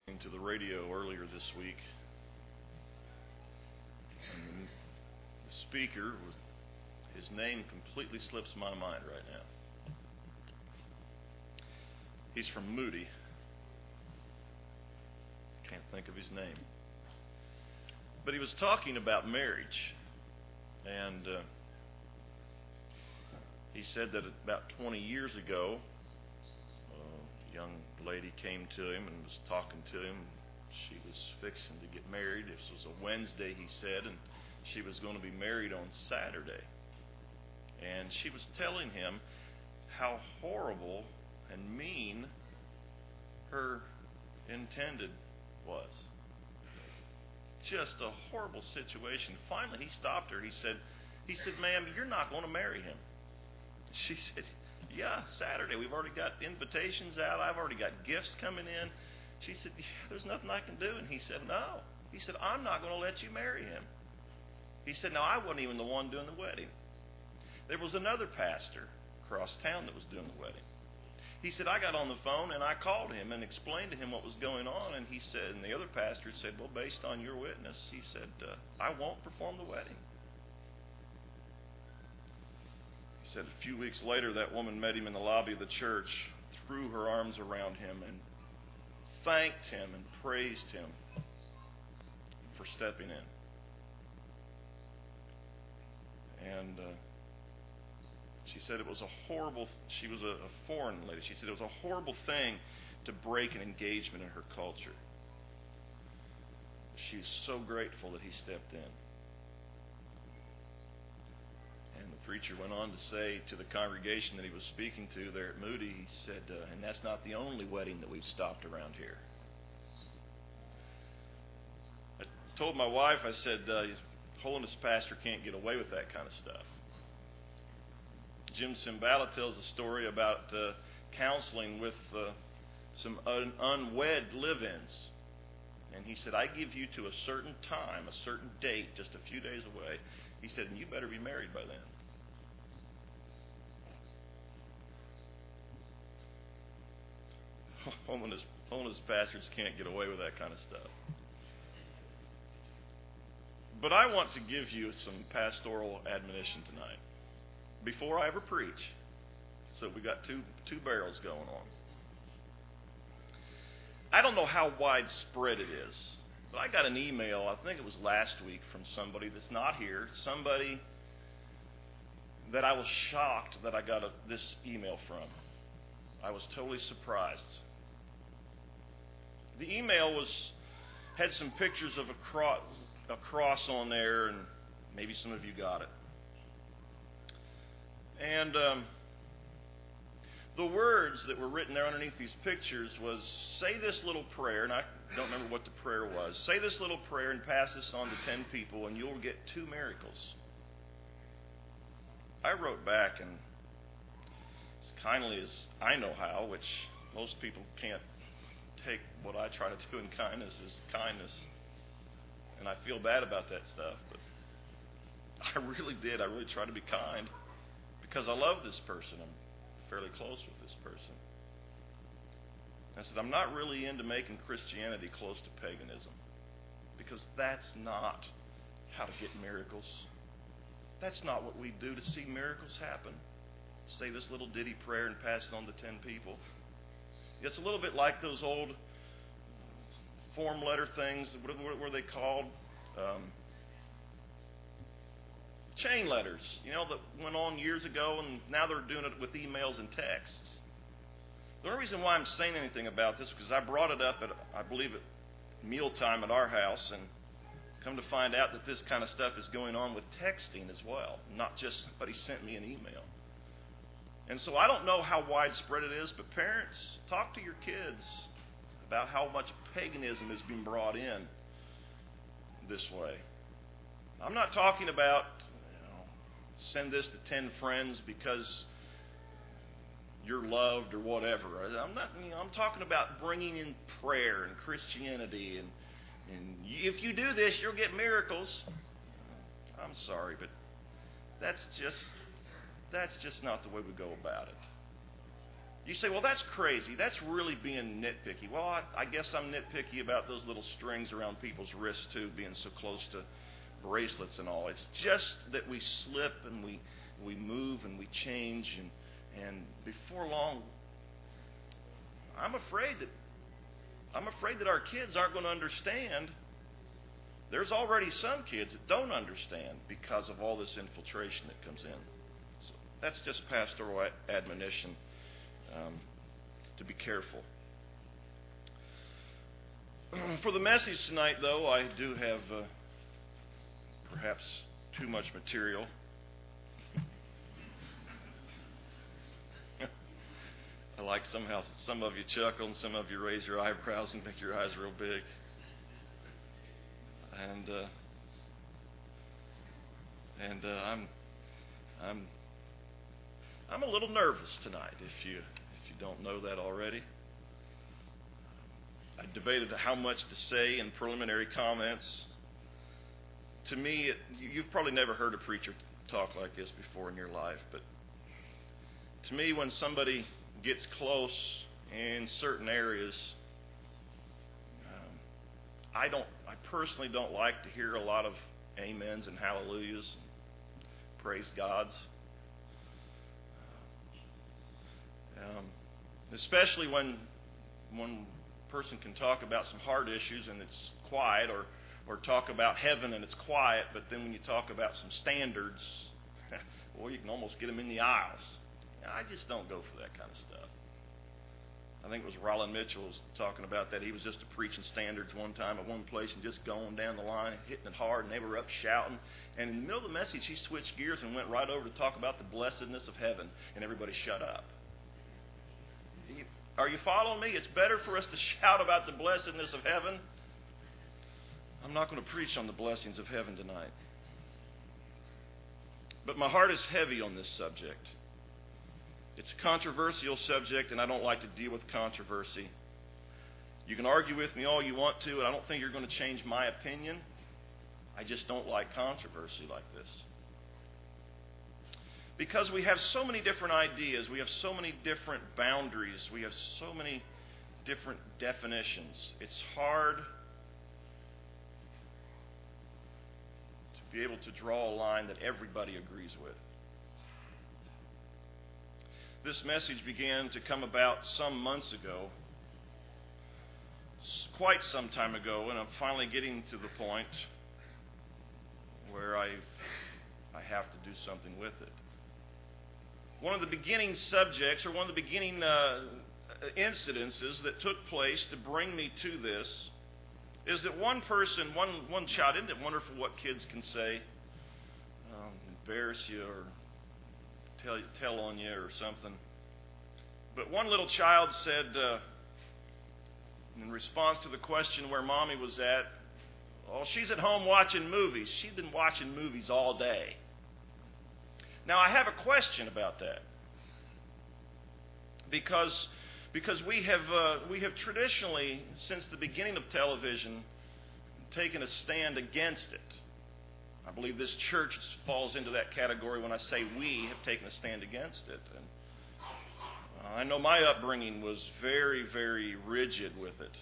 To the radio earlier this week, and the speaker, his name completely slips my mind right now. He's from Moody. Can't think of his name. But he was talking about marriage, and he said that about 20 years ago, young lady came to him and was talking to him. She was fixing to get married. This was a Wednesday, he said, and she was going to be married on Saturday. And she was telling him how horrible and mean her intended was. Just a horrible situation. Finally, he stopped her. He said, "Ma'am, you're not going to marry him." She said, "Yeah, Saturday. We've already got invitations out. I've already got gifts coming in." She said, "Yeah, there's nothing I can do." And he said, "No." He said, "I'm not going to let you marry him." He said, "No, I wasn't even the one doing the wedding. There was another pastor across town that was doing the wedding." He said, "I got on the phone and I called him and explained to him what was going on." And he said, and the other pastor said, "Well, based on your witness," he said, "I won't perform the wedding." He said a few weeks later, that woman met him in the lobby of the church, threw her arms around him, and thanked him and praised him for stepping in. And she said it was a horrible, she was a foreign lady. She said it was a horrible thing to break an engagement in her culture. She's so grateful that he stepped in. And the preacher went on to say to the congregation that he was speaking to there at Moody, he said, and that's not the only wedding that we've stopped around here. I told my wife, I said, Holiness Pastor can't get away with that kind of stuff. Jim Cymbala tells a story about counseling with some unwed live-ins. And he said, "I give you to a certain time, a certain date, just a few days away." He said, "And you better be married by then." Holiness pastors can't get away with that kind of stuff. But I want to give you some pastoral admonition tonight, before I ever preach. So we got two barrels going on. I don't know how widespread it is, but I got an email, I think it was last week, from somebody that's not here, somebody that I was shocked that I got this email from. I was totally surprised. The email had some pictures of a cross on there, and maybe some of you got it. And the words that were written there underneath these pictures was, "Say this little prayer," and I don't remember what the prayer was. "Say this little prayer and pass this on to 10 people, and you'll get 2 miracles." I wrote back, and as kindly as I know how, which most people can't take what I try to do in kindness as kindness, and I feel bad about that stuff, but I really did. I really tried to be kind because I love this person. I'm fairly close with this person. I said, I'm not really into making Christianity close to paganism, because that's not how to get miracles. That's not what we do to see miracles happen. Say this little ditty prayer and pass it on to 10 people. It's a little bit like those old form letter things. What were they called? Chain letters, that went on years ago, and now they're doing it with emails and texts. The only reason why I'm saying anything about this is because I brought it up at, I believe, at mealtime at our house, and come to find out that this kind of stuff is going on with texting as well, not just somebody sent me an email. And so I don't know how widespread it is, but parents, talk to your kids about how much paganism is being brought in this way. I'm not talking about send this to 10 friends because you're loved or whatever. I'm talking about bringing in prayer and Christianity, and if you do this, you'll get miracles. I'm sorry, but that's just not the way we go about it. You say, well, that's crazy. That's really being nitpicky. Well, I guess I'm nitpicky about those little strings around people's wrists, too, being so close to bracelets and all. It's just that we slip and we move and we change. And before long, I'm afraid that our kids aren't going to understand. There's already some kids that don't understand because of all this infiltration that comes in. So that's just pastoral admonition. To be careful. For the message tonight, though, I do have perhaps too much material. I like somehow some of you chuckle and some of you raise your eyebrows and make your eyes real big. And I'm a little nervous tonight, if you don't know that already. I debated how much to say in preliminary comments. To me, you've probably never heard a preacher talk like this before in your life, but to me, when somebody gets close in certain areas, I personally don't like to hear a lot of amens and hallelujahs, and praise Gods. Especially when a person can talk about some hard issues and it's quiet, or talk about heaven and it's quiet, but then when you talk about some standards, well, you can almost get them in the aisles. I just don't go for that kind of stuff. I think it was Roland Mitchell was talking about that. He was just preaching standards one time at one place and just going down the line, hitting it hard, and they were up shouting. And in the middle of the message, he switched gears and went right over to talk about the blessedness of heaven, and everybody shut up. Are you following me? It's better for us to shout about the blessedness of heaven. I'm not going to preach on the blessings of heaven tonight. But my heart is heavy on this subject. It's a controversial subject, and I don't like to deal with controversy. You can argue with me all you want to, and I don't think you're going to change my opinion. I just don't like controversy like this. Because we have so many different ideas, we have so many different boundaries, we have so many different definitions. It's hard to be able to draw a line that everybody agrees with. This message began to come about some months ago, quite some time ago, and I'm finally getting to the point where I have to do something with it. One of the beginning subjects, or one of the beginning incidences that took place to bring me to this, is that one person, one child, isn't it wonderful what kids can say? Embarrass you or tell on you or something. But one little child said, in response to the question where Mommy was at, oh, she's at home watching movies. She's been watching movies all day. Now, I have a question about that, because we have traditionally, since the beginning of television, taken a stand against it. I believe this church falls into that category when I say we have taken a stand against it. And I know my upbringing was very, very rigid with it.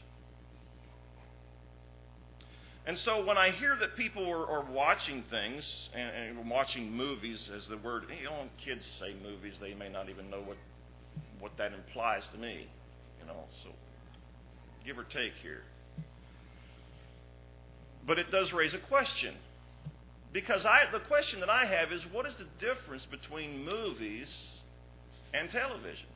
And so when I hear that people are watching things and watching movies, as the word, when kids say movies, they may not even know what that implies to me, so give or take here. But it does raise a question, because the question that I have is, what is the difference between movies and television?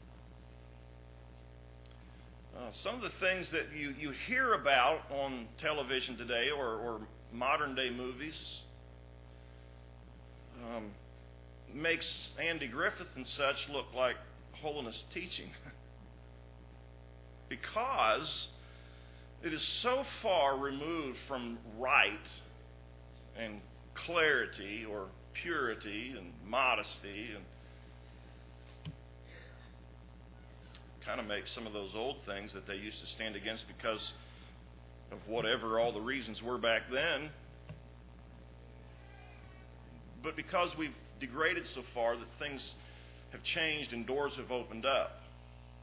Some of the things that you hear about on television today, or modern day movies, makes Andy Griffith and such look like holiness teaching. Because it is so far removed from right and clarity or purity and modesty, and kind of makes some of those old things that they used to stand against because of whatever all the reasons were back then. But because we've degraded so far that things have changed and doors have opened up.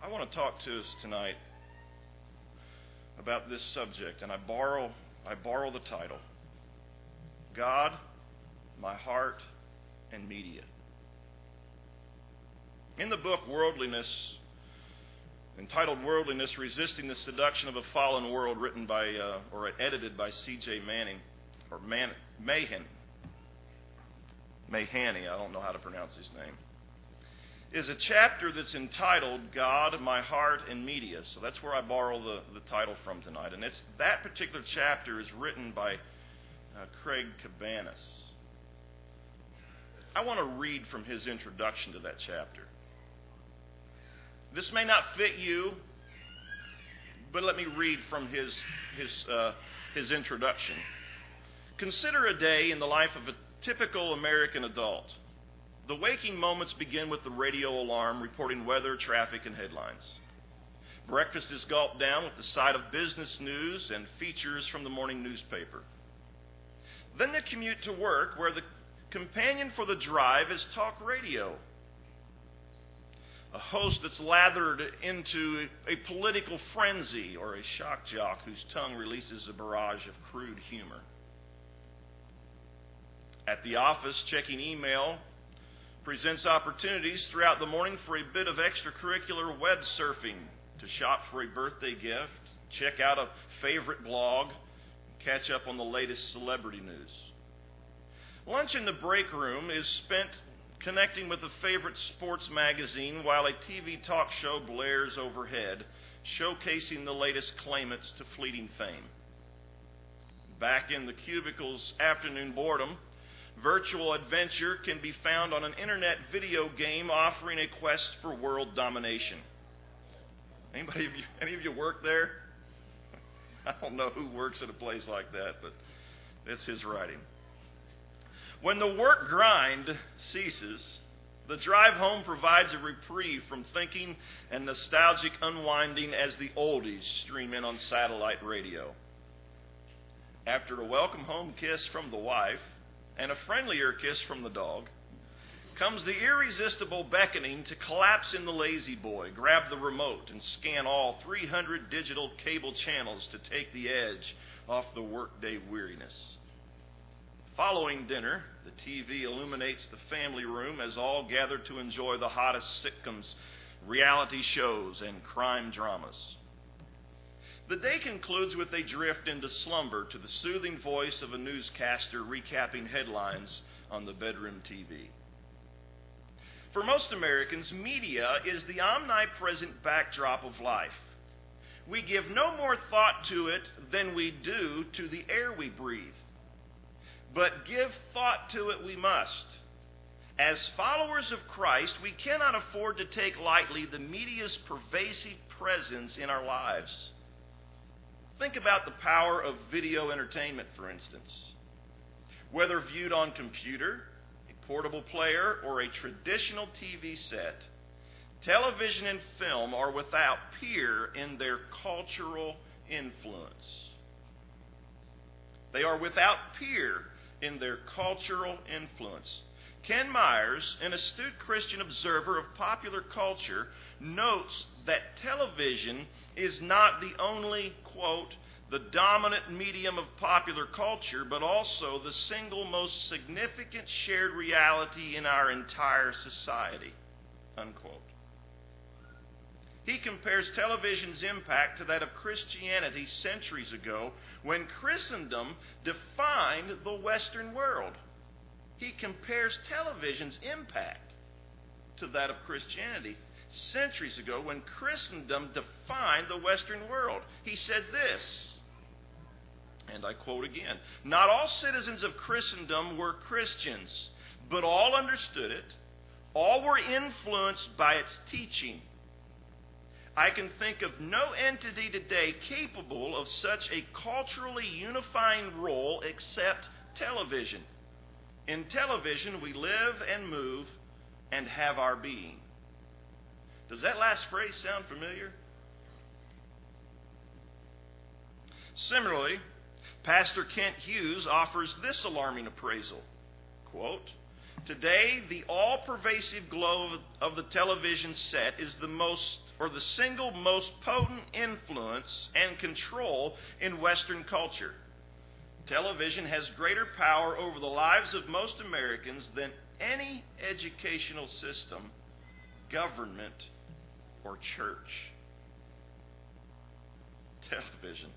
I want to talk to us tonight about this subject, and I borrow the title, God, My Heart, and Media. In the book Worldliness, entitled Worldliness, Resisting the Seduction of a Fallen World, written by, or edited by C.J. Mahaney, I don't know how to pronounce his name, is a chapter that's entitled God, My Heart, and Media. So that's where I borrow the title from tonight. And that particular chapter is written by Craig Cabanis. I want to read from his introduction to that chapter. This may not fit you, but let me read from his introduction. Consider a day in the life of a typical American adult. The waking moments begin with the radio alarm reporting weather, traffic, and headlines. Breakfast is gulped down with the side of business news and features from the morning newspaper. Then the commute to work, where the companion for the drive is talk radio. A host that's lathered into a political frenzy, or a shock jock whose tongue releases a barrage of crude humor. At the office, checking email presents opportunities throughout the morning for a bit of extracurricular web surfing, to shop for a birthday gift, check out a favorite blog, catch up on the latest celebrity news. Lunch in the break room is spent connecting with a favorite sports magazine while a TV talk show blares overhead, showcasing the latest claimants to fleeting fame. Back in the cubicle's afternoon boredom, virtual adventure can be found on an internet video game offering a quest for world domination. Any of you work there? I don't know who works at a place like that, but it's his writing. When the work grind ceases, the drive home provides a reprieve from thinking and nostalgic unwinding as the oldies stream in on satellite radio. After a welcome home kiss from the wife and a friendlier kiss from the dog, comes the irresistible beckoning to collapse in the lazy boy, grab the remote, and scan all 300 digital cable channels to take the edge off the workday weariness. Following dinner, the TV illuminates the family room as all gather to enjoy the hottest sitcoms, reality shows, and crime dramas. The day concludes with a drift into slumber to the soothing voice of a newscaster recapping headlines on the bedroom TV. For most Americans, media is the omnipresent backdrop of life. We give no more thought to it than we do to the air we breathe. But give thought to it we must. As followers of Christ, we cannot afford to take lightly the media's pervasive presence in our lives. Think about the power of video entertainment, for instance. Whether viewed on computer, a portable player, or a traditional TV set, television and film are without peer in their cultural influence. They are without peer in their cultural influence. Ken Myers, an astute Christian observer of popular culture, notes that television is not the only, quote, the dominant medium of popular culture, but also the single most significant shared reality in our entire society, unquote. He compares television's impact to that of Christianity centuries ago when Christendom defined the Western world. He compares television's impact to that of Christianity centuries ago when Christendom defined the Western world. He said this, and I quote again, "Not all citizens of Christendom were Christians, but all understood it. All were influenced by its teaching. I can think of no entity today capable of such a culturally unifying role except television. In television, we live and move and have our being." Does that last phrase sound familiar? Similarly, Pastor Kent Hughes offers this alarming appraisal, quote, "Today, the all-pervasive glow of the television set is the most or the single most potent influence and control in Western culture. Television has greater power over the lives of most Americans than any educational system, government, or church. Television.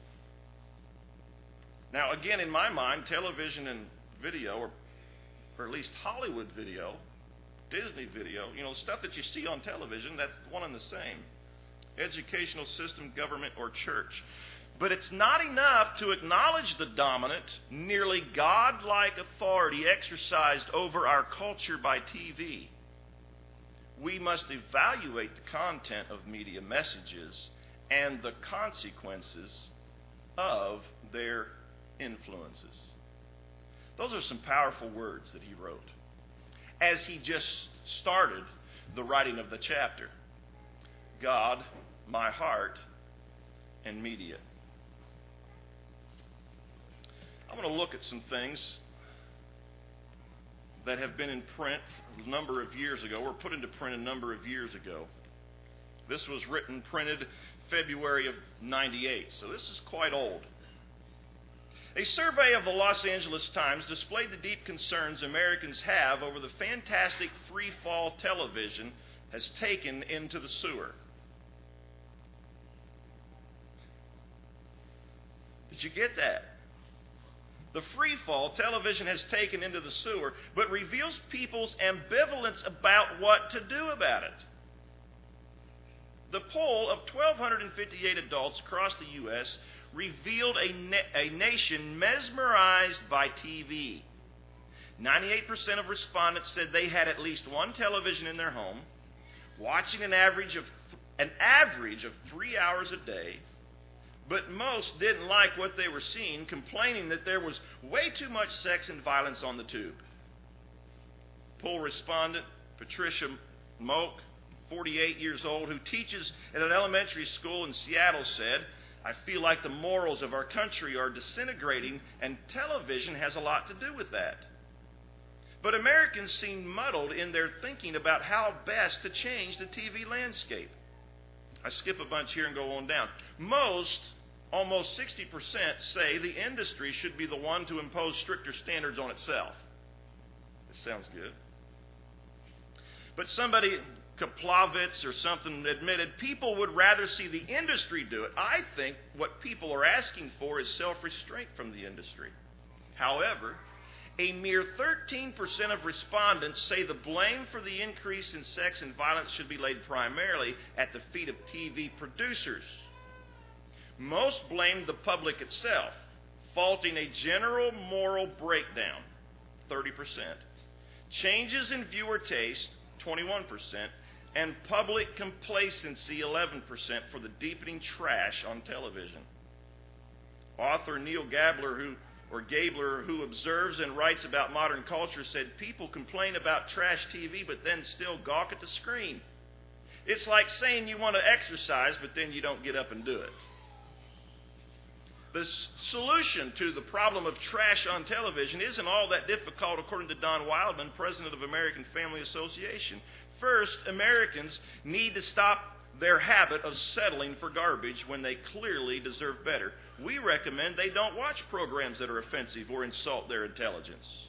Now, again, in my mind, television and video, or at least Hollywood video, Disney video, stuff that you see on television, that's one and the same. Educational system, government, or church. But it's not enough to acknowledge the dominant, nearly godlike authority exercised over our culture by TV. We must evaluate the content of media messages and the consequences of their influences. Those are some powerful words that he wrote as he just started the writing of the chapter. God, my heart, and media. I'm going to look at some things that have been in print a number of years ago, or put into print a number of years ago. This was printed February of '98, so this is quite old. A survey of the Los Angeles Times displayed the deep concerns Americans have over the fantastic free fall television has taken into the sewer. Did you get that? The free fall television has taken into the sewer, but reveals people's ambivalence about what to do about it. The poll of 1,258 adults across the U.S. revealed a nation mesmerized by TV. 98% of respondents said they had at least one television in their home, watching an average of 3 hours a day. But most didn't like what they were seeing, complaining that there was way too much sex and violence on the tube. Poll respondent Patricia Moak, 48 years old, who teaches at an elementary school in Seattle, said, "I feel like the morals of our country are disintegrating, and television has a lot to do with that." But Americans seem muddled in their thinking about how best to change the TV landscape. I skip a bunch here and go on down. Almost 60% say the industry should be the one to impose stricter standards on itself. This sounds good. But somebody, Kaplovitz or something, admitted people would rather see the industry do it. I think what people are asking for is self-restraint from the industry. However, a mere 13% of respondents say the blame for the increase in sex and violence should be laid primarily at the feet of TV producers. Most blamed the public itself, faulting a general moral breakdown, 30%, changes in viewer taste, 21%, and public complacency, 11%, for the deepening trash on television. Author Neil Gabler, who observes and writes about modern culture, said people complain about trash TV but then still gawk at the screen. It's like saying you want to exercise but then you don't get up and do it. The solution to the problem of trash on television isn't all that difficult, according to Don Wildman, president of American Family Association. First, Americans need to stop their habit of settling for garbage when they clearly deserve better. We recommend they don't watch programs that are offensive or insult their intelligence.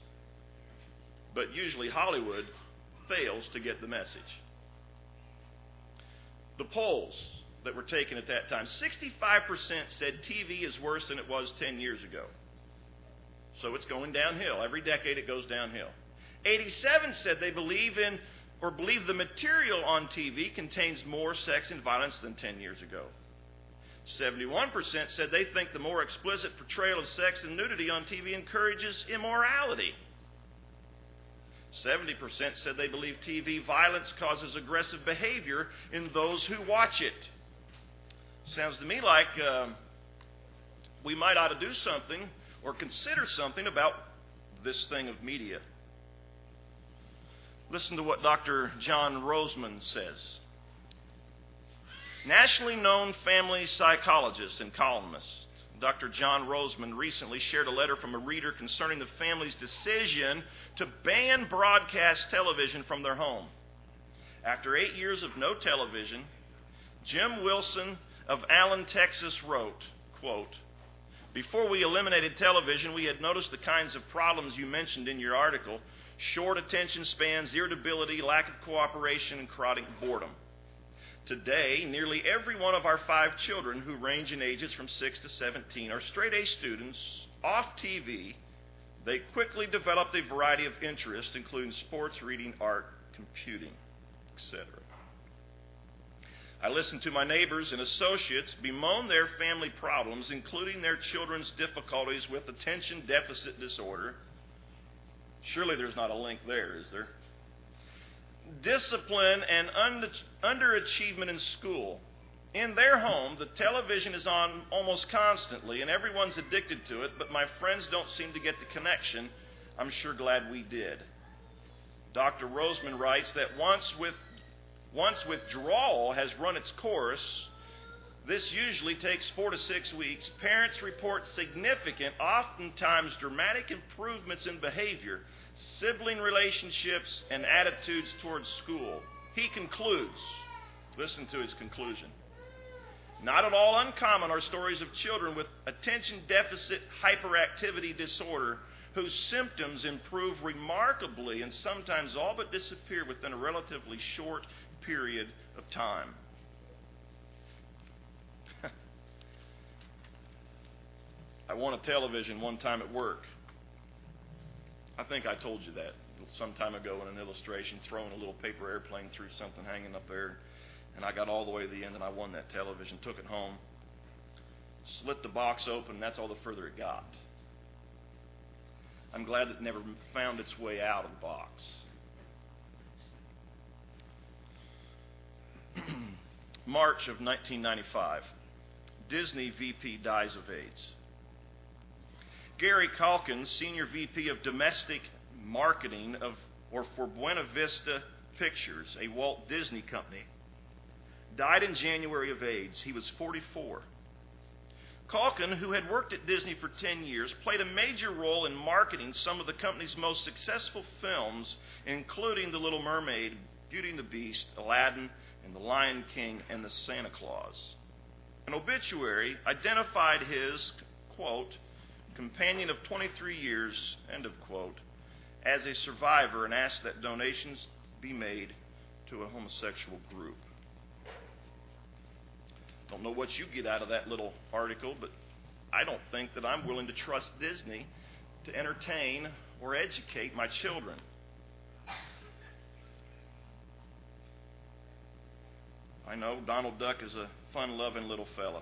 But usually Hollywood fails to get the message. The polls that were taken at that time, 65% said TV is worse than it was 10 years ago. So it's going downhill. Every decade it goes downhill. 87% said they believe the material on TV contains more sex and violence than 10 years ago. 71% said they think the more explicit portrayal of sex and nudity on TV encourages immorality. 70% said they believe TV violence causes aggressive behavior in those who watch it. Sounds to me like we might ought to do something or consider something about this thing of media. Listen to what Dr. John Rosemond says. Nationally known family psychologist and columnist Dr. John Rosemond recently shared a letter from a reader concerning the family's decision to ban broadcast television from their home. After 8 years of no television, Jim Wilson of Allen, Texas wrote, quote, "Before we eliminated television, we had noticed the kinds of problems you mentioned in your article: short attention spans, irritability, lack of cooperation, and chronic boredom. Today, nearly every one of our 5 children, who range in ages from 6 to 17, are straight-A students. Off TV, they quickly developed a variety of interests, including sports, reading, art, computing, etc. I listened to my neighbors and associates bemoan their family problems, including their children's difficulties with attention deficit disorder." Surely there's not a link there, is there? "Discipline and underachievement in school. In their home, the television is on almost constantly, and everyone's addicted to it, but my friends don't seem to get the connection. I'm sure glad we did." Dr. Roseman writes that once withdrawal has run its course, this usually takes 4 to 6 weeks, parents report significant, oftentimes dramatic improvements in behavior, sibling relationships, and attitudes towards school. He concludes, listen to his conclusion, "Not at all uncommon are stories of children with attention deficit hyperactivity disorder whose symptoms improve remarkably and sometimes all but disappear within a relatively short period of time." I won a television one time at work. I think I told you that some time ago in an illustration, throwing a little paper airplane through something hanging up there. And I got all the way to the end and I won that television, took it home, slit the box open, and that's all the further it got. I'm glad it never found its way out of the box. March of 1995. Disney VP dies of AIDS. Gary Calkins, Senior VP of Domestic Marketing for Buena Vista Pictures, a Walt Disney company, died in January of AIDS. He was 44. Calkin, who had worked at Disney for 10 years, played a major role in marketing some of the company's most successful films, including The Little Mermaid, Beauty and the Beast, Aladdin, and The Lion King, and The Santa Claus. An obituary identified his, quote, "companion of 23 years," end of quote, as a survivor, and asked that donations be made to a homosexual group. Don't know what you get out of that little article, but I don't think that I'm willing to trust Disney to entertain or educate my children. I know Donald Duck is a fun-loving little fella.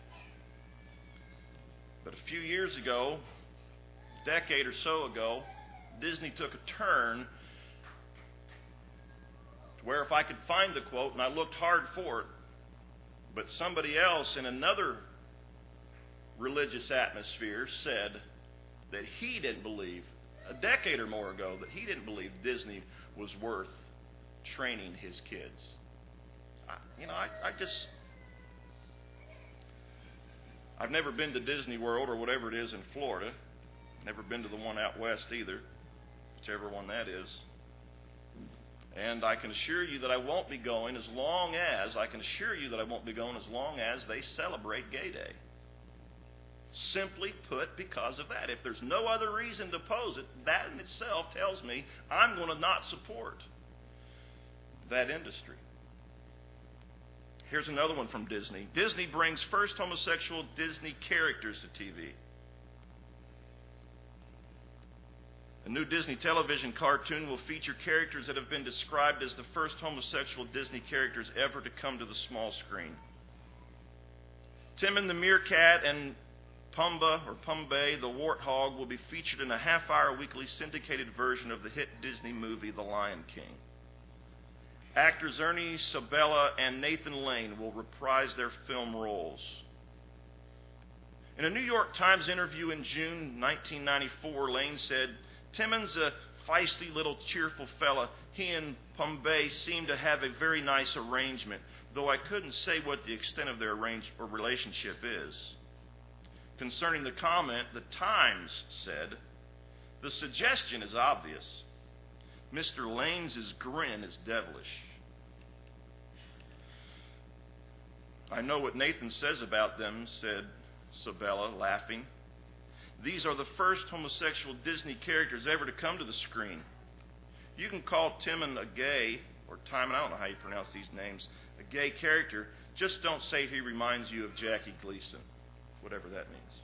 But a few years ago, a decade or so ago, Disney took a turn to where if I could find the quote, and I looked hard for it, but somebody else in another religious atmosphere said that he didn't believe, a decade or more ago, that he didn't believe Disney was worth training his kids. I've never been to Disney World or whatever it is in Florida. Never been to the one out west either, whichever one that is. And I can assure you that I won't be going as long as they celebrate Gay Day. Simply put, because of that. If there's no other reason to oppose it, that in itself tells me I'm going to not support that industry. Here's another one from Disney. Disney brings first homosexual Disney characters to TV. A new Disney television cartoon will feature characters that have been described as the first homosexual Disney characters ever to come to the small screen. Timon the Meerkat and Pumbaa the Warthog will be featured in a half-hour weekly syndicated version of the hit Disney movie The Lion King. Actors Ernie Sabella and Nathan Lane will reprise their film roles. In a New York Times interview in June 1994, Lane said, "Timon's a feisty little cheerful fella. He and Pumbaa seem to have a very nice arrangement, though I couldn't say what the extent of their relationship is." Concerning the comment, the Times said, "The suggestion is obvious. Mr. Lane's grin is devilish." I know what Nathan says about them, said Sabella, laughing. These are the first homosexual Disney characters ever to come to the screen. You can call Timon a gay, or Timon, I don't know how you pronounce these names, a gay character. Just don't say he reminds you of Jackie Gleason, whatever that means.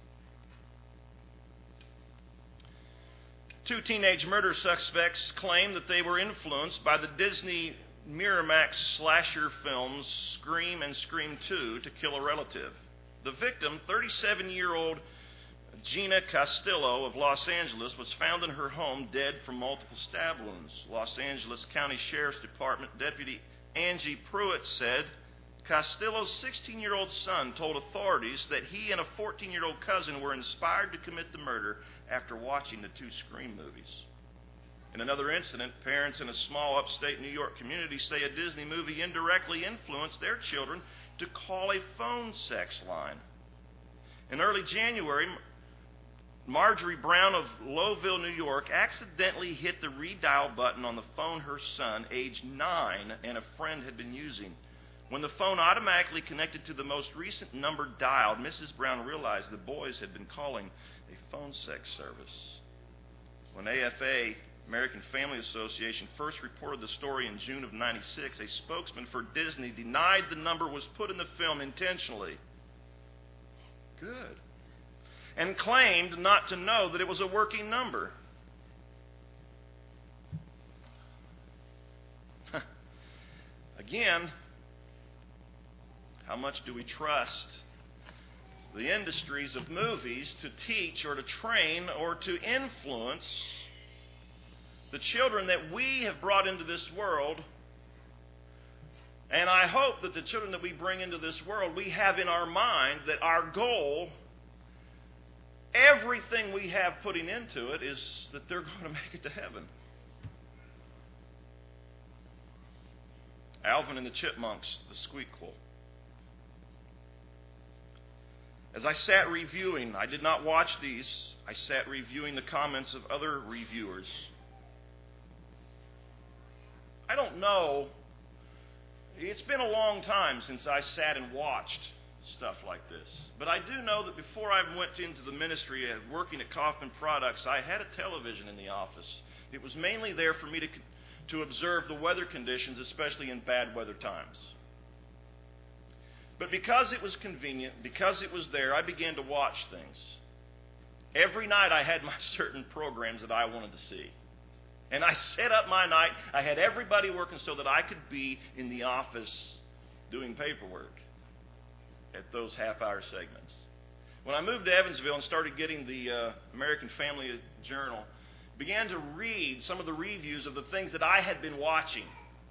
2 teenage murder suspects claim that they were influenced by the Disney Miramax slasher films Scream and Scream 2 to kill a relative. The victim, 37-year-old Gina Castillo of Los Angeles, was found in her home dead from multiple stab wounds. Los Angeles County Sheriff's Department Deputy Angie Pruitt said Castillo's 16-year-old son told authorities that he and a 14-year-old cousin were inspired to commit the murder after watching the 2 Scream movies. In another incident, parents in a small upstate New York community say a Disney movie indirectly influenced their children to call a phone sex line. In early January, Marjorie Brown of Lowville, New York, accidentally hit the redial button on the phone her son, age 9, and a friend had been using. When the phone automatically connected to the most recent number dialed, Mrs. Brown realized the boys had been calling a phone sex service. When AFA, American Family Association, first reported the story in June of '96, a spokesman for Disney denied the number was put in the film intentionally. Good. And claimed not to know that it was a working number. Again, how much do we trust the industries of movies to teach or to train or to influence the children that we have brought into this world? And I hope that the children that we bring into this world, we have in our mind that our goal, everything we have putting into it, is that they're going to make it to heaven. Alvin and the Chipmunks, the Squeakquel. As I sat reviewing, I did not watch these, I sat reviewing the comments of other reviewers. I don't know, it's been a long time since I sat and watched stuff like this. But I do know that before I went into the ministry of working at Kaufman Products, I had a television in the office. It was mainly there for me to observe the weather conditions, especially in bad weather times. But because it was convenient, because it was there, I began to watch things. Every night I had my certain programs that I wanted to see. And I set up my night. I had everybody working so that I could be in the office doing paperwork at those half-hour segments. When I moved to Evansville and started getting the American Family Journal, began to read some of the reviews of the things that I had been watching,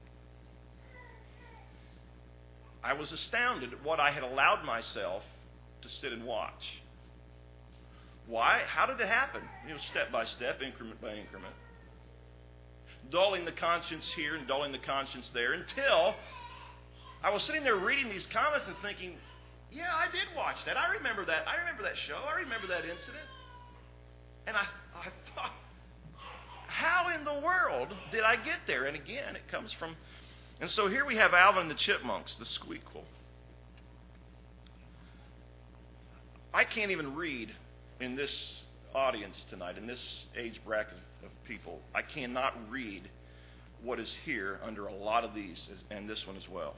I was astounded at what I had allowed myself to sit and watch. Why? How did it happen? Step by step, increment by increment. Dulling the conscience here and dulling the conscience there, until I was sitting there reading these comments and thinking, yeah, I did watch that. I remember that. I remember that show. I remember that incident. And I thought, how in the world did I get there? And again, it comes from... And so here we have Alvin and the Chipmunks, the Squeakquel. I can't even read in this audience tonight, in this age bracket of people. I cannot read what is here under a lot of these, and this one as well.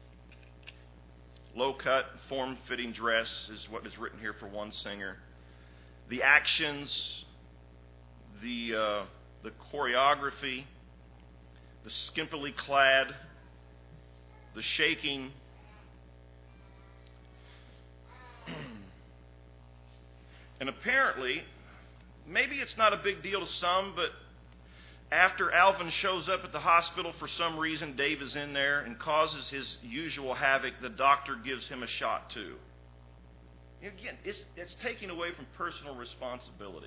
Low-cut, form-fitting dress is what is written here for one singer. The actions, the choreography, the skimpily clad, the shaking. And apparently, maybe it's not a big deal to some, but after Alvin shows up at the hospital for some reason, Dave is in there and causes his usual havoc, the doctor gives him a shot too. Again, it's taking away from personal responsibility.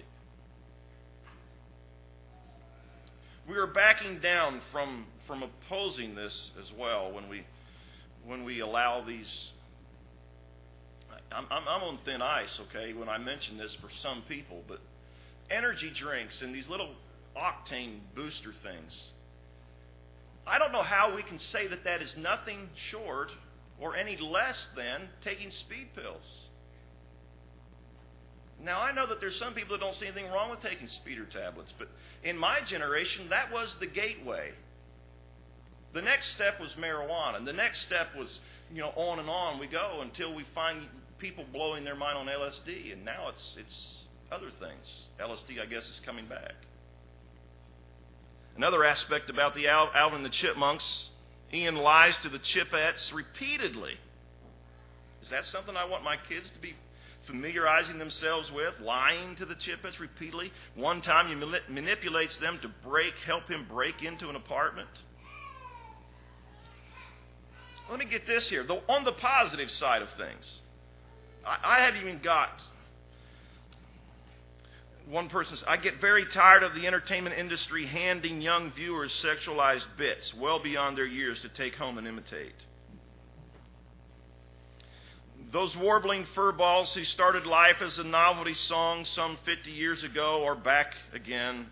We are backing down from opposing this as well when we allow these. I'm on thin ice, okay, when I mention this for some people, but energy drinks and these little octane booster things, I don't know how we can say that is nothing short or any less than taking speed pills. Now, I know that there's some people that don't see anything wrong with taking speeder tablets, but in my generation, that was the gateway. The next step was marijuana, and the next step was, on and on we go until we find people blowing their mind on LSD, and now it's other things. LSD, I guess, is coming back. Another aspect about the Alvin and the Chipmunks, Ian lies to the Chipettes repeatedly. Is that something I want my kids to be familiarizing themselves with? Lying to the Chipettes repeatedly? One time he manipulates them to help him break into an apartment. Let me get this here. On the positive side of things, I hadn't even got... One person says, I get very tired of the entertainment industry handing young viewers sexualized bits well beyond their years to take home and imitate. Those warbling furballs who started life as a novelty song some 50 years ago are back again.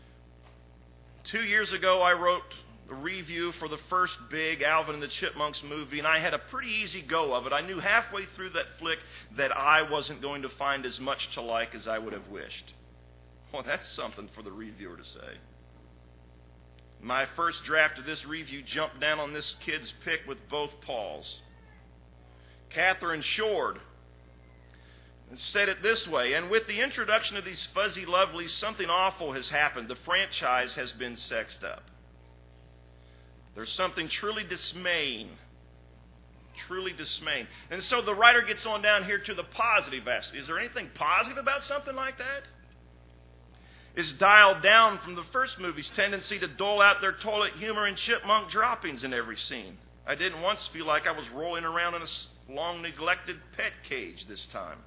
2 years ago, I wrote a review for the first big Alvin and the Chipmunks movie, and I had a pretty easy go of it. I knew halfway through that flick that I wasn't going to find as much to like as I would have wished. Well, that's something for the reviewer to say. My first draft of this review jumped down on this kid's pick with both paws. Catherine Shord said it this way, and with the introduction of these fuzzy lovelies, something awful has happened. The franchise has been sexed up. There's something truly dismaying. Truly dismaying. And so the writer gets on down here to the positive aspect. Is there anything positive about something like that? It's dialed down from the first movie's tendency to dole out their toilet humor and chipmunk droppings in every scene. I didn't once feel like I was rolling around in a long-neglected pet cage this time.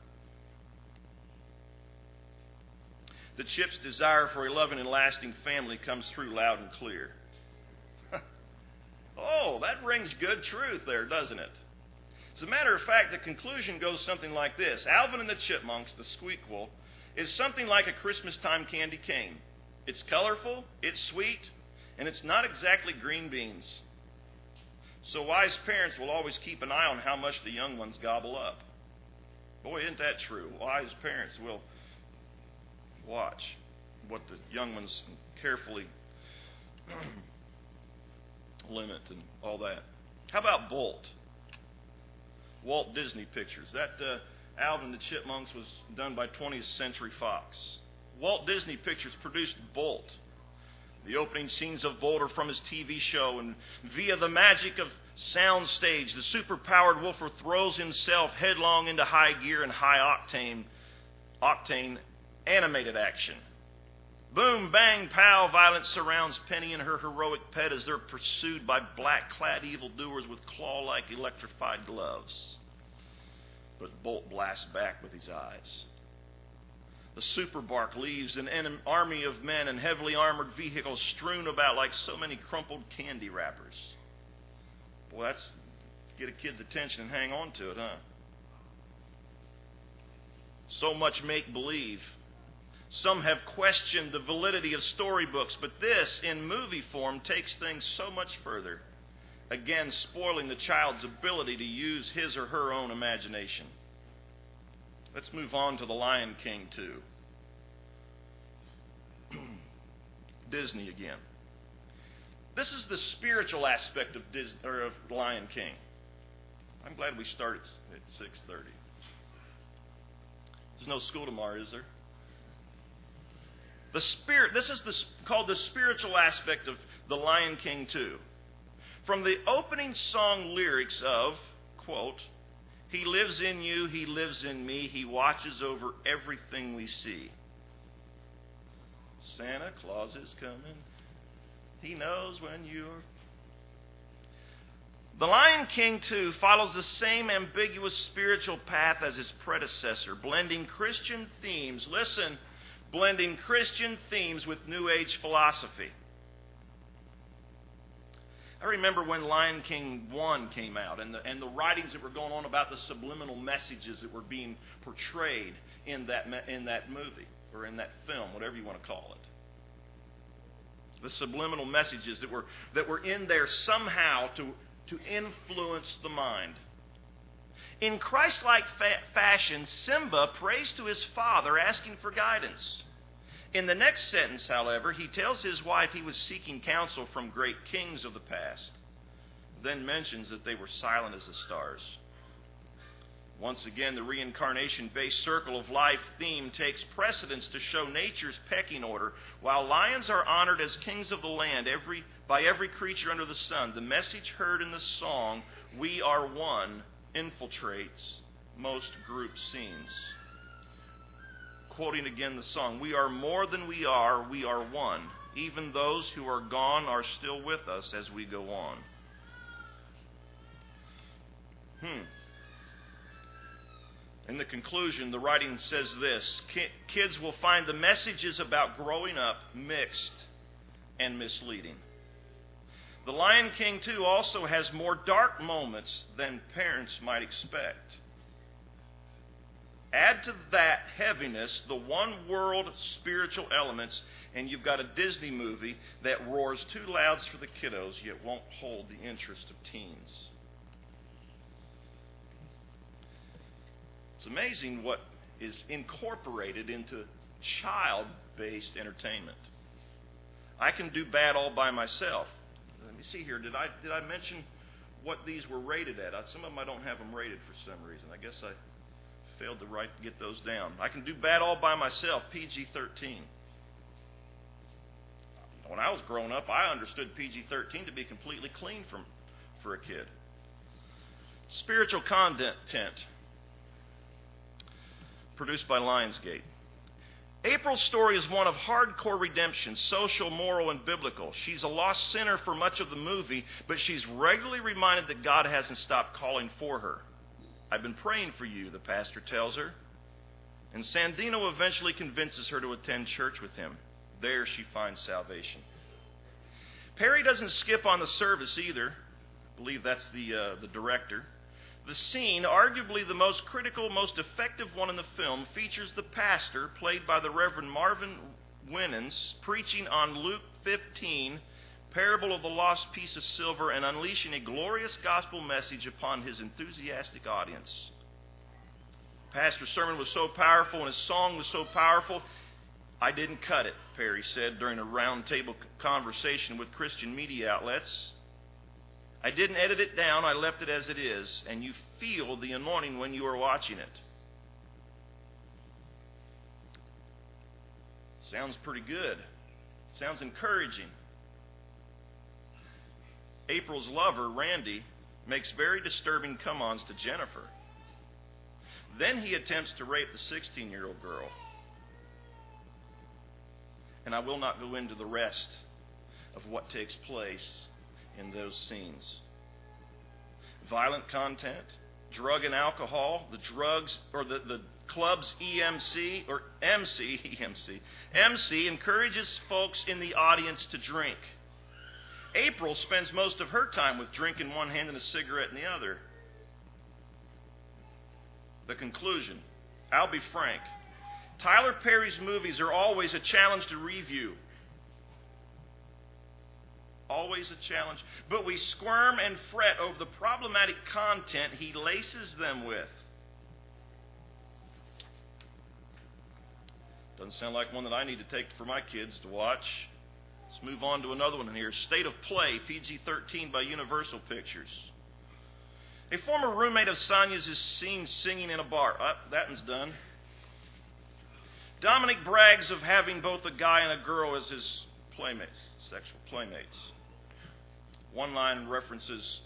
The Chip's desire for a loving and lasting family comes through loud and clear. Oh, that rings good truth there, doesn't it? As a matter of fact, the conclusion goes something like this. Alvin and the Chipmunks, the squeakquel, is something like a Christmas time candy cane. It's colorful, it's sweet, and it's not exactly green beans. So wise parents will always keep an eye on how much the young ones gobble up. Boy, isn't that true? Wise parents will watch what the young ones carefully limit and all that. How about Bolt? Walt Disney Pictures. That Alvin and the Chipmunks was done by 20th Century Fox. Walt Disney Pictures produced Bolt. The opening scenes of Bolt are from his TV show, and via the magic of soundstage, the superpowered Wolfer throws himself headlong into high gear and high octane animated action. Boom, bang, pow, violence surrounds Penny and her heroic pet as they're pursued by black-clad evildoers with claw-like electrified gloves. But Bolt blasts back with his eyes. The superbark leaves an army of men in heavily armored vehicles strewn about like so many crumpled candy wrappers. Boy, that's get a kid's attention and hang on to it, huh? So much make-believe. Some have questioned the validity of storybooks, but this, in movie form, takes things so much further, again spoiling the child's ability to use his or her own imagination. Let's move on to The Lion King 2. Disney again. This is the spiritual aspect of Lion King. I'm glad we start at 6:30. There's no school tomorrow, is there? This is called the spiritual aspect of The Lion King 2. From the opening song lyrics of, quote, "He lives in you, he lives in me, he watches over everything we see. Santa Claus is coming, he knows when you're..." The Lion King 2 follows the same ambiguous spiritual path as its predecessor, blending Christian themes, blending Christian themes with New Age philosophy. I remember when Lion King 1 came out and the writings that were going on about the subliminal messages that were being portrayed in that movie or in that film, whatever you want to call it. The subliminal messages that were in there somehow to to influence the mind. In Christ-like fashion, Simba prays to his father, asking for guidance. In the next sentence, however, he tells his wife he was seeking counsel from great kings of the past, then mentions that they were silent as the stars. Once again, the reincarnation-based circle of life theme takes precedence to show nature's pecking order. While lions are honored as kings of the land by every creature under the sun, the message heard in the song, "We Are One," infiltrates most group scenes. Quoting again the song, "We are more than we are one. Even those who are gone are still with us as we go on." In the conclusion, the writing says this: kids will find the messages about growing up mixed and misleading. The Lion King, too, also has more dark moments than parents might expect. Add to that heaviness the one-world spiritual elements, and you've got a Disney movie that roars too loud for the kiddos, yet won't hold the interest of teens. It's amazing what is incorporated into child-based entertainment. I Can Do Bad All by Myself. Let me see here. Did I mention what these were rated at? Some of them I don't have them rated for some reason. I guess I failed to get those down. I Can Do Bad All by Myself, PG-13. When I was growing up, I understood PG-13 to be completely clean for a kid. Spiritual content. Produced by Lionsgate. April's story is one of hardcore redemption, social, moral, and biblical. She's a lost sinner for much of the movie, but she's regularly reminded that God hasn't stopped calling for her. "I've been praying for you," the pastor tells her. And Sandino eventually convinces her to attend church with him. There she finds salvation. Perry doesn't skip on the service either. I believe that's the director. The scene, arguably the most critical, most effective one in the film, features the pastor, played by the Reverend Marvin Winans, preaching on Luke 15, parable of the lost piece of silver, and unleashing a glorious gospel message upon his enthusiastic audience. Pastor's sermon was so powerful and his song was so powerful, "I didn't cut it," Perry said during a roundtable conversation with Christian media outlets. "I didn't edit it down, I left it as it is, and you feel the anointing when you are watching it." Sounds pretty good. Sounds encouraging. April's lover, Randy, makes very disturbing come-ons to Jennifer. Then he attempts to rape the 16-year-old girl. And I will not go into the rest of what takes place in those scenes. Violent content, drug and alcohol, the drugs or the club's MC encourages folks in the audience to drink. April spends most of her time with drink in one hand and a cigarette in the other. The conclusion. I'll be frank. Tyler Perry's movies are always a challenge to review. Always a challenge. But we squirm and fret over the problematic content he laces them with. Doesn't sound like one that I need to take for my kids to watch. Let's move on to another one here. State of Play, PG-13 by Universal Pictures. A former roommate of Sonia's is seen singing in a bar. That one's done. Dominic brags of having both a guy and a girl as his playmates, sexual playmates. One line references,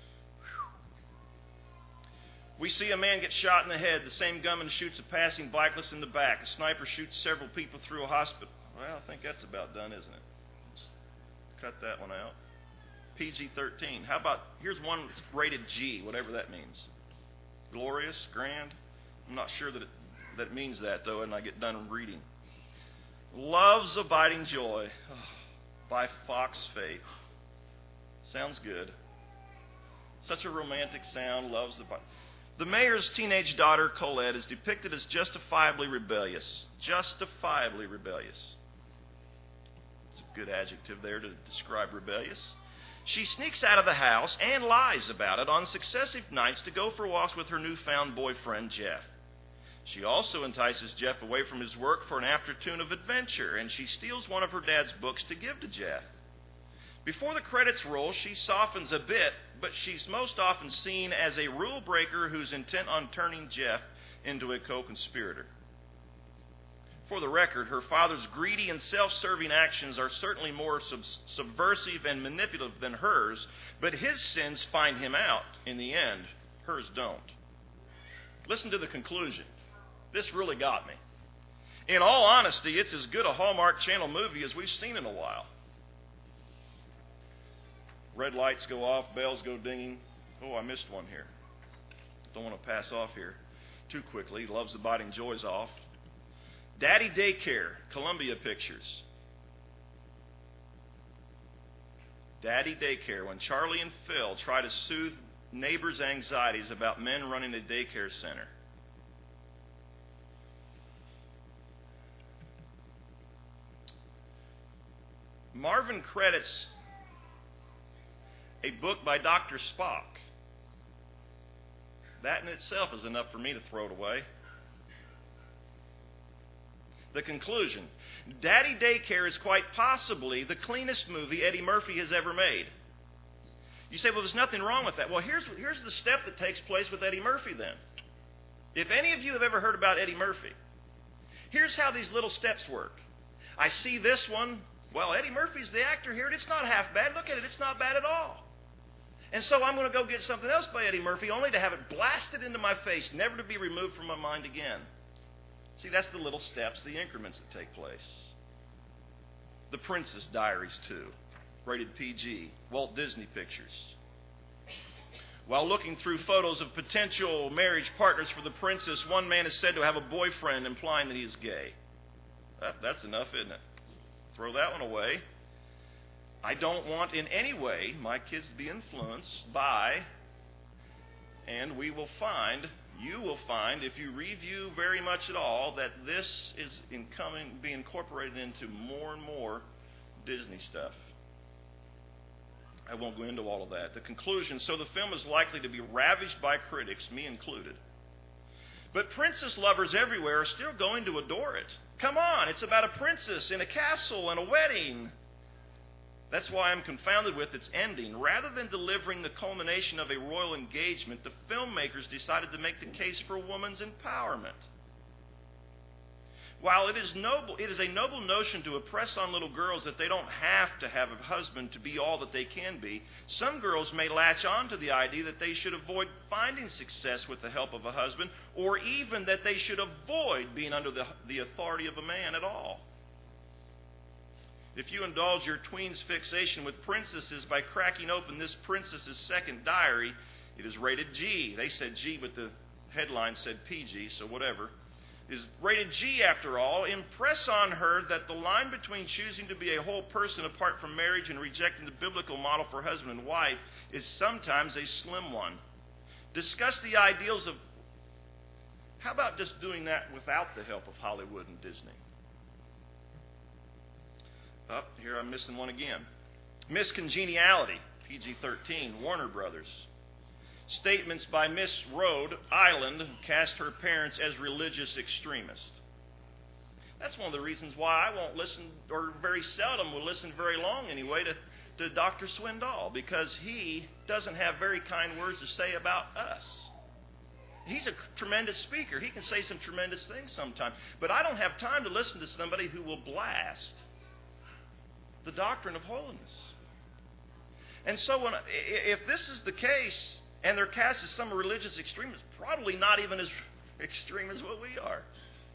"We see a man get shot in the head. The same gunman shoots a passing bicyclist in the back. A sniper shoots several people through a hospital." Well, I think that's about done, isn't it? Let's cut that one out. PG-13. How about, here's one that's rated G, whatever that means. Glorious, grand. I'm not sure that it means that, though, and I get done reading. Love's Abiding Joy by Fox Faith. Sounds good. Such a romantic sound. Love's Abiding. The mayor's teenage daughter, Colette, is depicted as justifiably rebellious. Justifiably rebellious. It's a good adjective there to describe rebellious. She sneaks out of the house and lies about it on successive nights to go for walks with her newfound boyfriend, Jeff. She also entices Jeff away from his work for an afternoon of adventure, and she steals one of her dad's books to give to Jeff. Before the credits roll, she softens a bit, but she's most often seen as a rule breaker who's intent on turning Jeff into a co-conspirator. For the record, her father's greedy and self-serving actions are certainly more subversive and manipulative than hers, but his sins find him out in the end. Hers don't. Listen to the conclusion. This really got me. In all honesty, it's as good a Hallmark Channel movie as we've seen in a while. Red lights go off, bells go dinging. Oh, I missed one here. Don't want to pass off here too quickly. Loves the biting joys off. Daddy Daycare, Columbia Pictures. Daddy Daycare, when Charlie and Phil try to soothe neighbors' anxieties about men running a daycare center. Marvin credits a book by Dr. Spock. That in itself is enough for me to throw it away. The conclusion. Daddy Daycare is quite possibly the cleanest movie Eddie Murphy has ever made. You say, well, there's nothing wrong with that. Well, here's the step that takes place with Eddie Murphy then. If any of you have ever heard about Eddie Murphy, here's how these little steps work. I see this one. Well, Eddie Murphy's the actor here, and it's not half bad. Look at it. It's not bad at all. And so I'm going to go get something else by Eddie Murphy, only to have it blasted into my face, never to be removed from my mind again. See, that's the little steps, the increments that take place. The Princess Diaries 2, rated PG, Walt Disney Pictures. While looking through photos of potential marriage partners for the princess, one man is said to have a boyfriend, implying that he is gay. That's enough, isn't it? Throw that one away. I don't want in any way my kids to be influenced by, and you will find, if you review very much at all, that this is being incorporated into more and more Disney stuff. I won't go into all of that. The conclusion, so the film is likely to be ravaged by critics, me included. But princess lovers everywhere are still going to adore it. Come on, it's about a princess in a castle and a wedding. That's why I'm confounded with its ending. Rather than delivering the culmination of a royal engagement, the filmmakers decided to make the case for woman's empowerment. While it is a noble notion to impress on little girls that they don't have to have a husband to be all that they can be, some girls may latch on to the idea that they should avoid finding success with the help of a husband, or even that they should avoid being under the authority of a man at all. If you indulge your tween's fixation with princesses by cracking open this princess's second diary, it is rated G. They said G, but the headline said PG, so whatever. It is rated G after all. Impress on her that the line between choosing to be a whole person apart from marriage and rejecting the biblical model for husband and wife is sometimes a slim one. Discuss the ideals of... How about just doing that without the help of Hollywood and Disney? Here I'm missing one again. Miss Congeniality, PG-13, Warner Brothers. Statements by Miss Rhode Island cast her parents as religious extremists. That's one of the reasons why I won't listen, or very seldom will listen very long anyway, to Dr. Swindoll, because he doesn't have very kind words to say about us. He's a tremendous speaker. He can say some tremendous things sometimes. But I don't have time to listen to somebody who will blast the doctrine of holiness. And so if this is the case, and they're cast as some religious extremists, probably not even as extreme as what we are.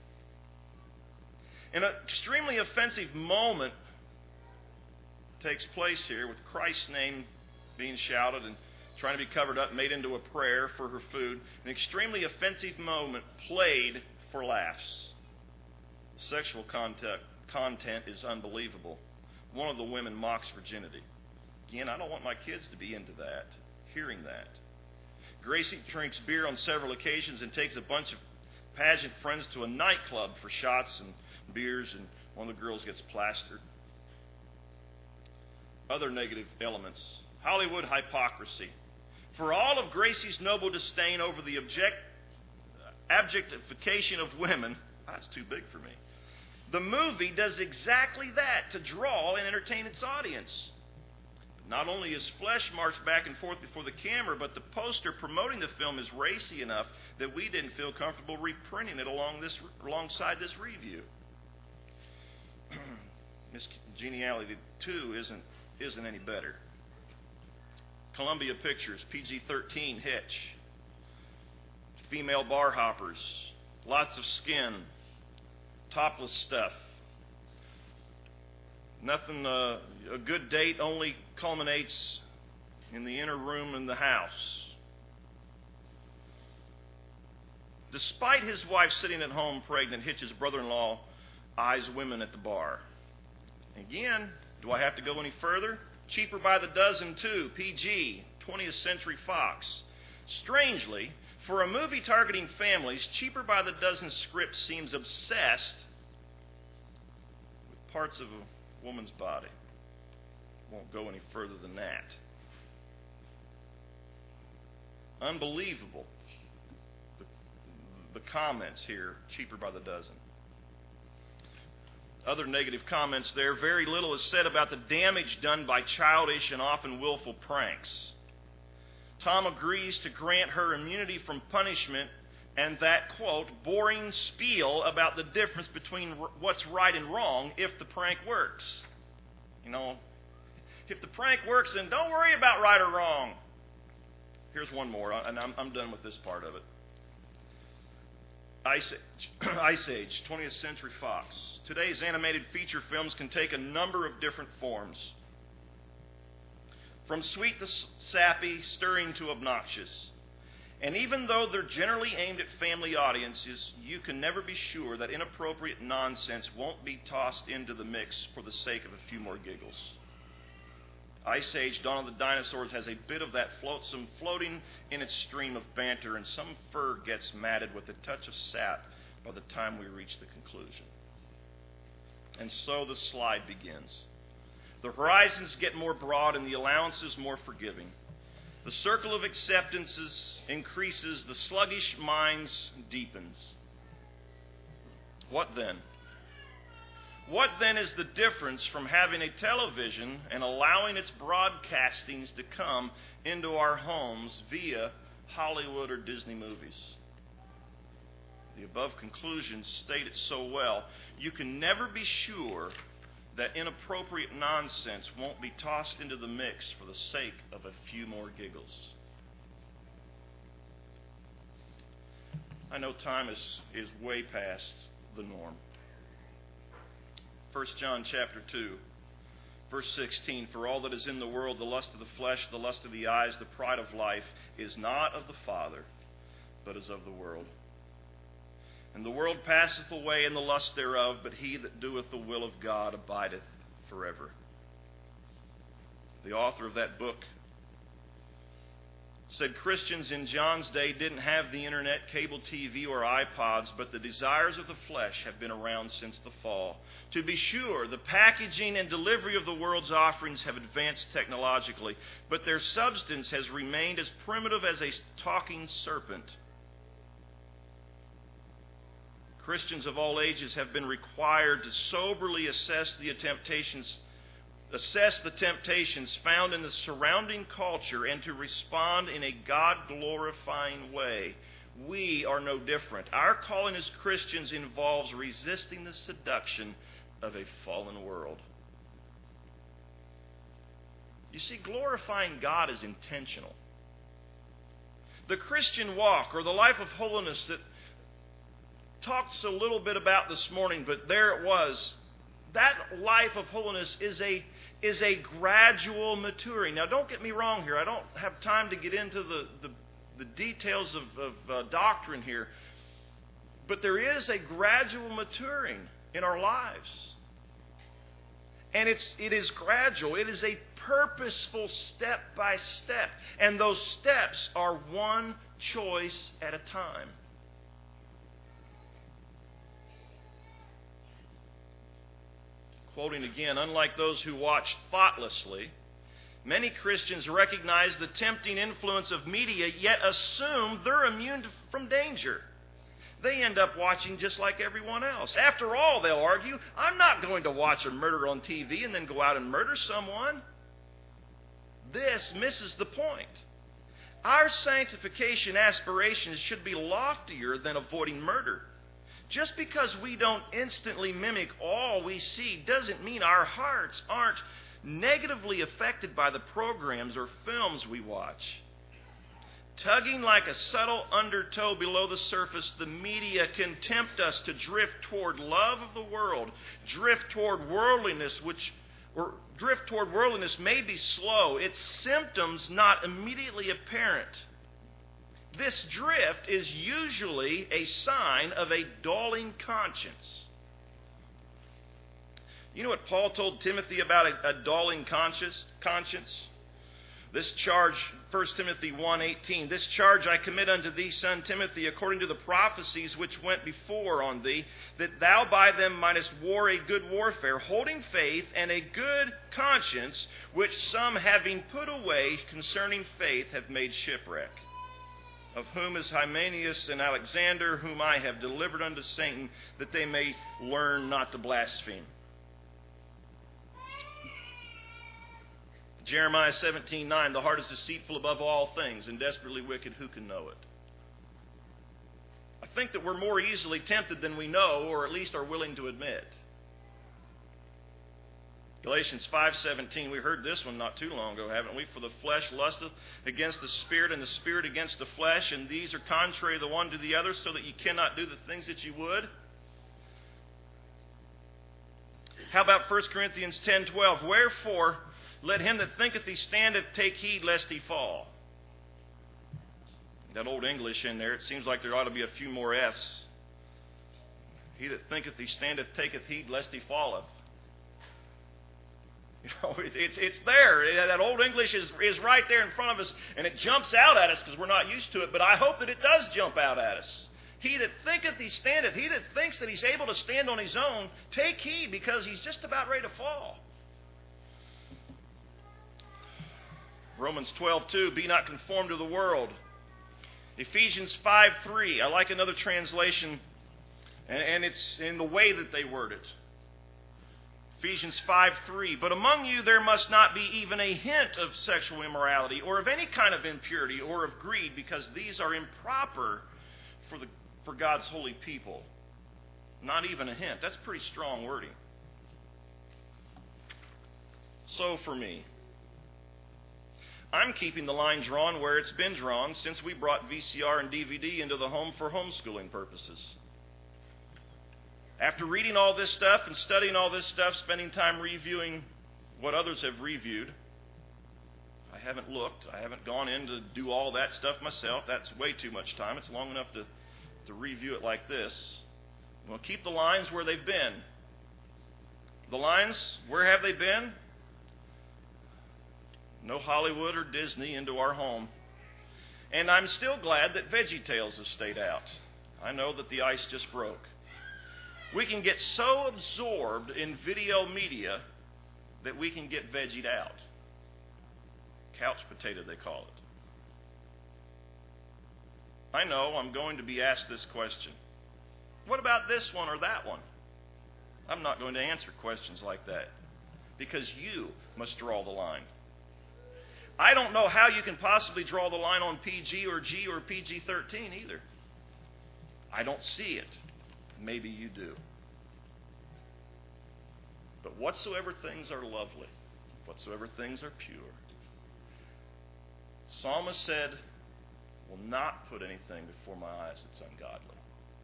An extremely offensive moment takes place here with Christ's name being shouted and trying to be covered up, made into a prayer for her food. An extremely offensive moment played for laughs. The sexual content is unbelievable. One of the women mocks virginity. Again, I don't want my kids to be into that, hearing that. Gracie drinks beer on several occasions and takes a bunch of pageant friends to a nightclub for shots and beers, and one of the girls gets plastered. Other negative elements Hollywood hypocrisy. For all of Gracie's noble disdain over the objectification of women, that's too big for me, the movie does exactly that to draw and entertain its audience. Not only is flesh marched back and forth before the camera, but the poster promoting the film is racy enough that we didn't feel comfortable reprinting it alongside this review. Miss Geniality 2 isn't any better. Columbia Pictures, PG-13 Hitch. Female bar hoppers. Lots of skin. Topless stuff. Nothing, a good date only culminates in the inner room in the house. Despite his wife sitting at home pregnant, Hitch's brother-in-law eyes women at the bar. Again, do I have to go any further? Cheaper by the Dozen too, PG, 20th Century Fox. Strangely, for a movie targeting families, Cheaper by the Dozen script seems obsessed with parts of a woman's body. Won't go any further than that. Unbelievable. The comments here, Cheaper by the Dozen. Other negative comments there. Very little is said about the damage done by childish and often willful pranks. Tom agrees to grant her immunity from punishment and that, quote, boring spiel about the difference between what's right and wrong if the prank works. You know, if the prank works, then don't worry about right or wrong. Here's one more, and I'm done with this part of it. Ice Age, 20th Century Fox. Today's animated feature films can take a number of different forms. From sweet to sappy, stirring to obnoxious. And even though they're generally aimed at family audiences, you can never be sure that inappropriate nonsense won't be tossed into the mix for the sake of a few more giggles. Ice Age, Dawn of the Dinosaurs has a bit of that floating in its stream of banter, and some fur gets matted with a touch of sap by the time we reach the conclusion. And so the slide begins. The horizons get more broad and the allowances more forgiving. The circle of acceptances increases, the sluggish minds deepens. What then? What then is the difference from having a television and allowing its broadcastings to come into our homes via Hollywood or Disney movies? The above conclusions state it so well. You can never be sure that inappropriate nonsense won't be tossed into the mix for the sake of a few more giggles. I know time is way past the norm. 1 John chapter 2, verse 16, for all that is in the world, the lust of the flesh, the lust of the eyes, the pride of life, is not of the Father, but is of the world. And the world passeth away, and the lust thereof, but he that doeth the will of God abideth forever. The author of that book said Christians in John's day didn't have the internet, cable TV, or iPods, but the desires of the flesh have been around since the fall. To be sure, the packaging and delivery of the world's offerings have advanced technologically, but their substance has remained as primitive as a talking serpent. Christians of all ages have been required to soberly assess the temptations found in the surrounding culture and to respond in a God-glorifying way. We are no different. Our calling as Christians involves resisting the seduction of a fallen world. You see, glorifying God is intentional. The Christian walk, or the life of holiness that talked a little bit about this morning, but there it was. That life of holiness is a gradual maturing. Now, don't get me wrong here. I don't have time to get into the details of doctrine here. But there is a gradual maturing in our lives. And it is gradual. It is a purposeful step by step. And those steps are one choice at a time. Quoting again, unlike those who watch thoughtlessly, Many Christians recognize the tempting influence of media, yet assume they're immune from danger. They end up watching just like everyone else. After all, they'll argue, I'm not going to watch a murder on TV and then go out and murder someone. This misses the point. Our sanctification aspirations should be loftier than avoiding murder. Just because we don't instantly mimic all we see doesn't mean our hearts aren't negatively affected by the programs or films we watch. Tugging like a subtle undertow below the surface, the media can tempt us to drift toward love of the world, drift toward worldliness may be slow, its symptoms not immediately apparent. This drift is usually a sign of a dulling conscience. You know what Paul told Timothy about a dulling conscience? This charge, 1 Timothy 1:18, this charge I commit unto thee, son Timothy, according to the prophecies which went before on thee, that thou by them mightest war a good warfare, holding faith and a good conscience, which some having put away concerning faith have made shipwreck. Of whom is Hymenaeus and Alexander, whom I have delivered unto Satan, that they may learn not to blaspheme. Jeremiah 17:9, the heart is deceitful above all things and desperately wicked, who can know it? I think that we're more easily tempted than we know, or at least are willing to admit. Galatians 5:17, we heard this one not too long ago, haven't we? For the flesh lusteth against the spirit, and the spirit against the flesh, and these are contrary the one to the other, so that you cannot do the things that you would. How about 1 Corinthians 10:12? Wherefore, let him that thinketh he standeth take heed lest he fall. That old English in there, it seems like there ought to be a few more F's. He that thinketh he standeth taketh heed lest he falleth. You know, it's there. That old English is right there in front of us, and it jumps out at us because we're not used to it, but I hope that it does jump out at us. He that thinketh he standeth, he that thinks that he's able to stand on his own, take heed because he's just about ready to fall. Romans 12:2, be not conformed to the world. Ephesians 5:3, I like another translation, and it's in the way that they word it. Ephesians 5:3, but among you there must not be even a hint of sexual immorality, or of any kind of impurity, or of greed, because these are improper for God's holy people. Not even a hint. That's pretty strong wording. So for me, I'm keeping the line drawn where it's been drawn since we brought VCR and DVD into the home for homeschooling purposes. After reading all this stuff and studying all this stuff, spending time reviewing what others have reviewed, I haven't looked. I haven't gone in to do all that stuff myself. That's way too much time. It's long enough to review it like this. We'll keep the lines where they've been. The lines, where have they been? No Hollywood or Disney into our home. And I'm still glad that VeggieTales has stayed out. I know that the ice just broke. We can get so absorbed in video media that we can get veggied out. Couch potato, they call it. I know I'm going to be asked this question. What about this one or that one? I'm not going to answer questions like that because you must draw the line. I don't know how you can possibly draw the line on PG or G or PG-13 either. I don't see it. Maybe you do. But whatsoever things are lovely, whatsoever things are pure, the psalmist said, will not put anything before my eyes that's ungodly.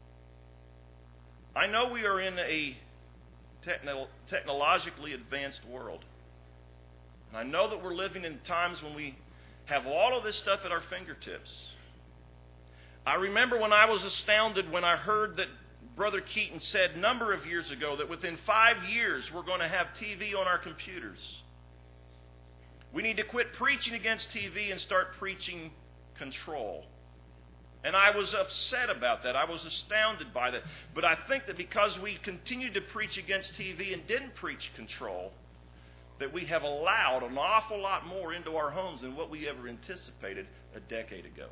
I know we are in a technologically advanced world. And I know that we're living in times when we have all of this stuff at our fingertips. I remember when I was astounded when I heard that Brother Keaton said a number of years ago that within 5 years we're going to have TV on our computers. We need to quit preaching against TV and start preaching control. And I was upset about that. I was astounded by that. But I think that because we continued to preach against TV and didn't preach control, that we have allowed an awful lot more into our homes than what we ever anticipated a decade ago.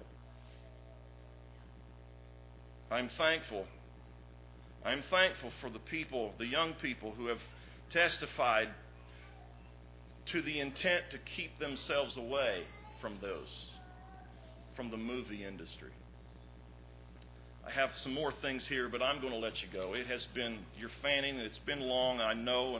I'm thankful. I'm thankful for the people, the young people who have testified to the intent to keep themselves away from the movie industry. I have some more things here, but I'm going to let you go. It has been, you're fanning, and it's been long, I know,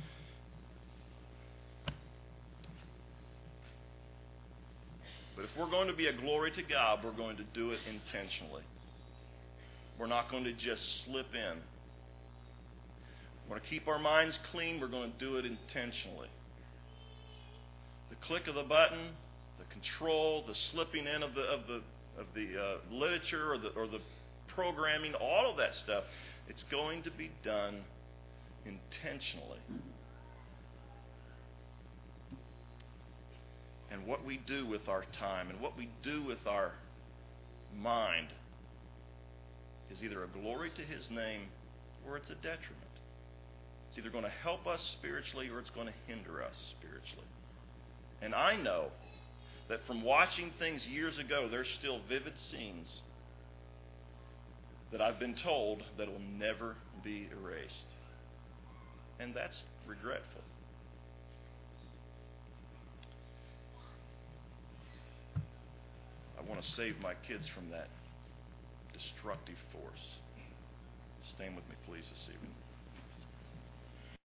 but if we're going to be a glory to God, we're going to do it intentionally. We're not going to just slip in. We're going to keep our minds clean. We're going to do it intentionally. The click of the button, the control, the slipping in of the literature or the programming, all of that stuff, it's going to be done intentionally. And what we do with our time and what we do with our mind is either a glory to His name or it's a detriment. It's either going to help us spiritually or it's going to hinder us spiritually. And I know that from watching things years ago, there's still vivid scenes that I've been told that will never be erased. And that's regretful. I want to save my kids from that destructive force. Stand with me, please, this evening.